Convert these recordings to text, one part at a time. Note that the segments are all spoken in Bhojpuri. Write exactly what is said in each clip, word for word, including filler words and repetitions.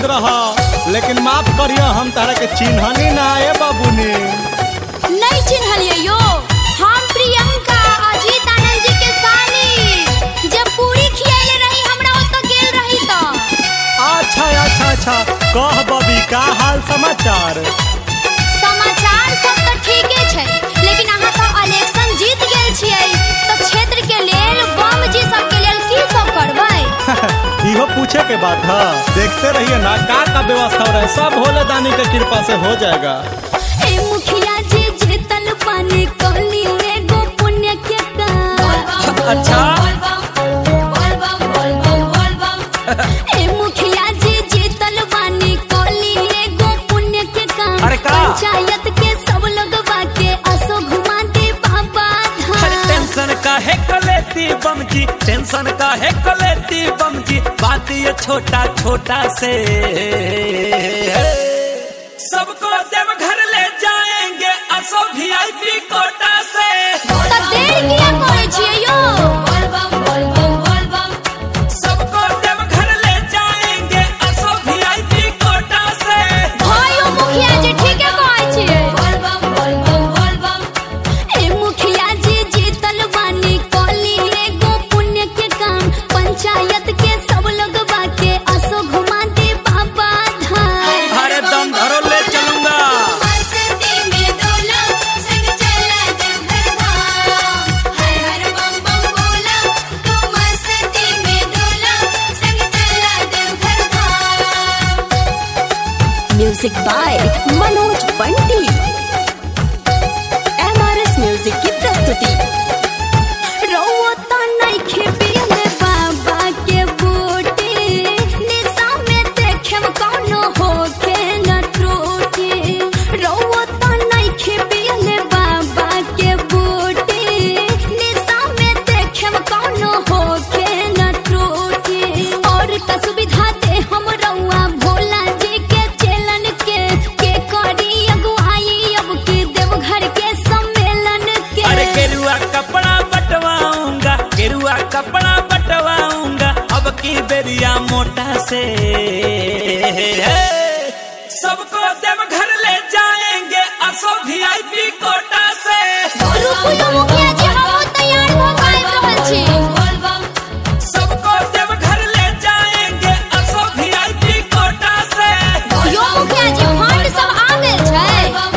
रहा, लेकिन माफ करियो हम तारा के चिन्हनी ना है बाबूनी। नहीं चिन्हलिए यो, हम प्रियंका अजीत आनंद जी के साली जब पूरी खियाले रही हमरा ओत गेल रही त। अच्छा अच्छा अच्छा, कह बबी का हाल समाचार? समाचार सब तो ठीके छै, लेकिन अहाँ तो इलेक्शन जीत गेल छियै तो क्षेत्र के लेल बम जी सब के लेल की सब करबै? इहो पूछे के बात है, देखते रहिए ना का का व्यवस्था हो रहा है, सब भोले दानी के कृपा से हो जाएगा। ए मुखिया जी जीतल पानी कहली एगो पुण्य के काम। अच्छा ए मुखिया जी जीतल पानी कहली एगो पुण्य के काम। अरे का? पंचायत के सब लोगवा के असो घुमा दे बाबा धाम। टेंशन का है कलेती बम जी, टेंशन का है कलेती बम जी, बात ये छोटा छोटा से सबको देव घर ले जाएंगे असो वीआईपी कोटा से। त देर किया करे छियै यो? सबको देव घर ले जाएंगे असो वीआईपी कोटा से। भाइयो मुखिया जी ठीके कहै छियै। ए मुखिया जी जीतल बानी कहली एगो पुण्य के काम। पंचायत के सब लोगवा के असो घुमा दे बाबा धाम। अरे दम धरो ले चलूंगा। Music by Manoj Bunty, M R S music की प्रस्तुति। रोता नइखे पियले बाबा के बूटी, निशा में देखेम कौनो होके न त्रुटि। रोता नइखे पियले बाबा के बूटी, निशा में देखेम कौनो होके न त्रुटि। और त सुविधा दे हम रउआ भोला जी के चेलन के के करी अगुवाई अब के देवघर के सम्मेलन के। अरे गेरुआ कपड़ा बटवाऊंगा, गेरुआ कपड़ा बटवाऊंगा अब की बेरिया मोटा से। सबको देव घर ले जाएंगे असो वीआईपी कोटा से। रुकू यो मुखिया जी, हम तैयार हो गए रहल छी। सबको देव घर ले जाएंगे असो वीआईपी कोटा से। यो मुखिया जी फंड सब आ गेल छै।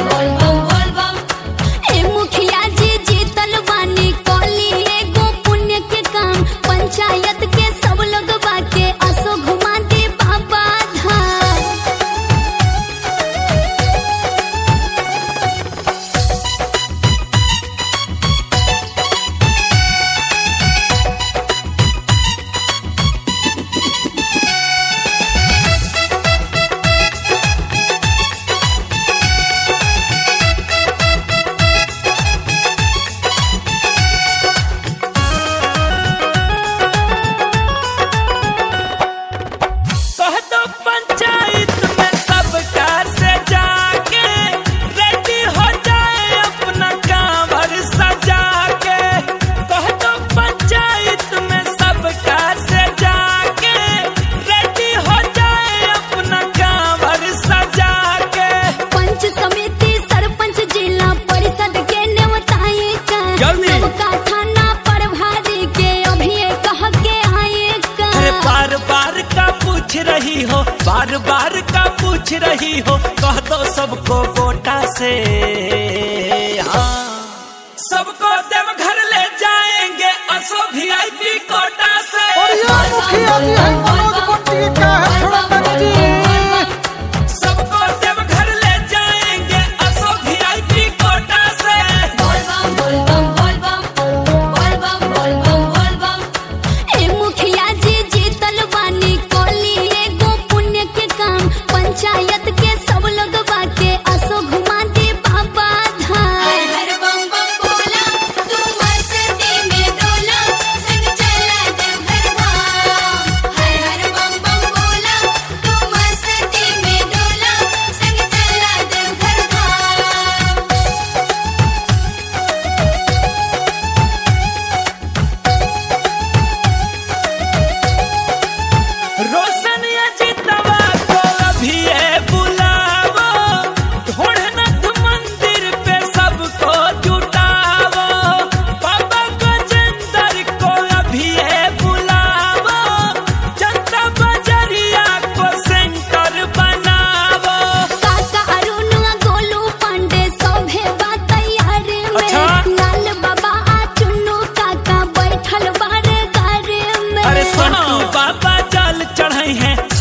ए मुखिया जी जीतल बानी कहली एगो पुण्य के काम। पंचायत के सब लोगवा के असो घुमा दे बाबा धाम। कह दो पंचायत में सबका से जाके रेडी हो जाए अपना कांवर सजा के। कह दो पंचायत में सबका से जाके रेडी हो जाए अपना कांवर सजा के। पंच समिति सरपंच जिला परिषद के नेवताए का। जल्दी। सबका थाना प्रभारी के अभी कह के आए का। अरे बार बार का पूछ रही हो, बार बार का पूछ रही हो, कह दो सबको वोटा से। हाँ सबको देव घर ले जाएंगे असो वीआईपी कोटा से। और ये मुखिया जी हैं मनोज बंटी का है छोड़ा जी। सबको देव घर ले जाएंगे असो वीआईपी कोटा से। ए मुखिया जी जीतल बानी कहली एगो पुण्य के काम। पंचायत के सब लोगवा के असो घुमा दे बाबा धाम।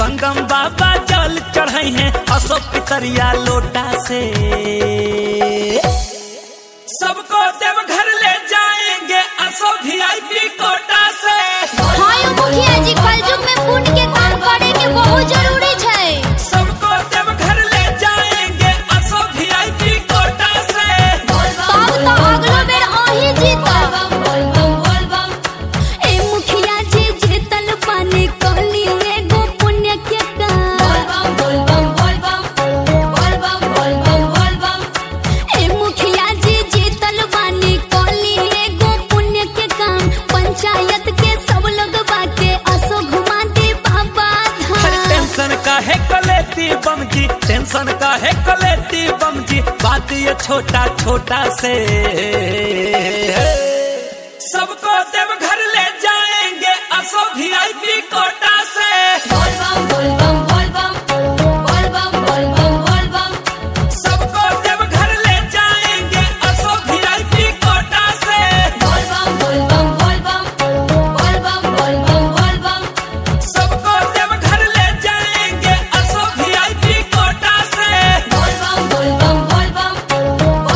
संगम बाबा जल चढ़ाई है अशोक पितरिया लोटा से। सबको देवघर ले जाएंगे अशोक वीआईपी कोटा से। हाँ यो मुखिया जी, कलयुग में पुण्य के काम करे के बहुत जरूरी है। सबको देवघर ले जाएंगे अशोक वीआईपी कोटा से। तब तो अगलो बेर अही जीता। ए मुखिया जी जीतल पानी कहली एगो पुण्य के काम। ए मुखिया जी जीतल पानी कहली एगो पुण्य के काम। पंचायत के सब लोग बाके असो घुमा दे बाबा हर धाम। टेंशन का है कलेती बम जी, टेंशन का है कलेती बम जी, बात ये छोटा छोटा से। सबको देवघर ले जाएंगे अशोक वीआईपी कोटा से। सबको देवघर ले जाएंगे अशोक वीआईपी कोटा से। सबको देवघर ले जाएंगे अशोक वीआईपी कोटा से।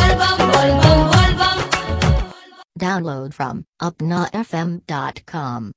Download from upna f m dot com.